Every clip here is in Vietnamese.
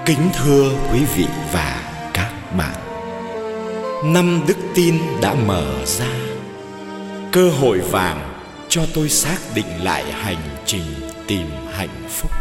Kính thưa quý vị và các bạn, năm đức tin đã mở ra, cơ hội vàng cho tôi xác định lại hành trình tìm hạnh phúc.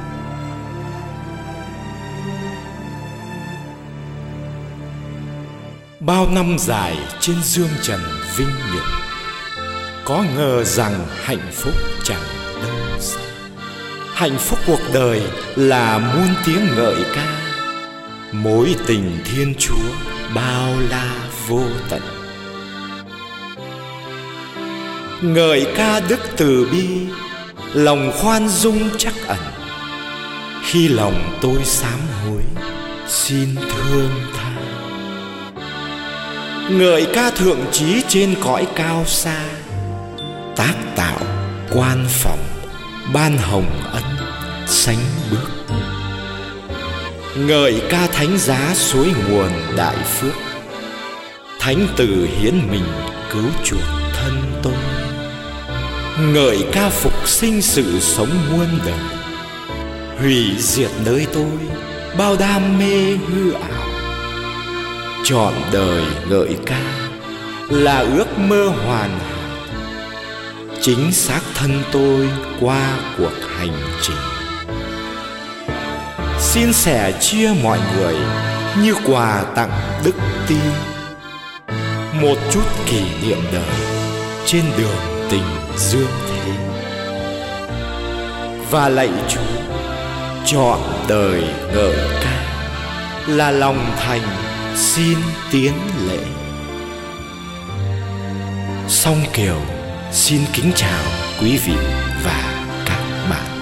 Bao năm dài trên dương trần vinh nhục, có ngờ rằng hạnh phúc chẳng đâu xa. Hạnh phúc cuộc đời là muôn tiếng ngợi ca, mối tình Thiên Chúa bao la vô tận. Ngợi ca đức từ bi, lòng khoan dung trắc ẩn. Khi lòng tôi sám hối, xin thương tha. Ngợi ca thượng trí trên cõi cao xa, tác tạo quan phòng ban hồng ân sánh bước. Ngợi ca thánh giá suối nguồn đại phước, thánh tử hiến mình cứu chuộc thân tôi. Ngợi ca phục sinh sự sống muôn đời, hủy diệt nơi tôi bao đam mê hư ảo. Trọn đời ngợi ca là ước mơ hoàn hảo, chính xác thân tôi qua cuộc hành trình. Xin sẻ chia mọi người như quà tặng đức tin, một chút kỷ niệm đời trên đường tình dương thế. Và lạy Chúa, trọn đời ngợi ca là lòng thành xin tiến lễ. Song Kiều xin kính chào quý vị và các bạn.